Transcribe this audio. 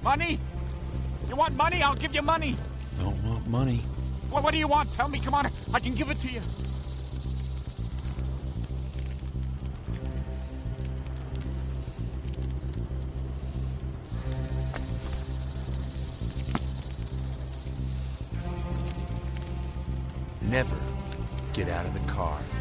Money? You want money? I'll give you money. Don't want money. Well, what do you want? Tell me. Come on. I can give it to you. Never get out of the car.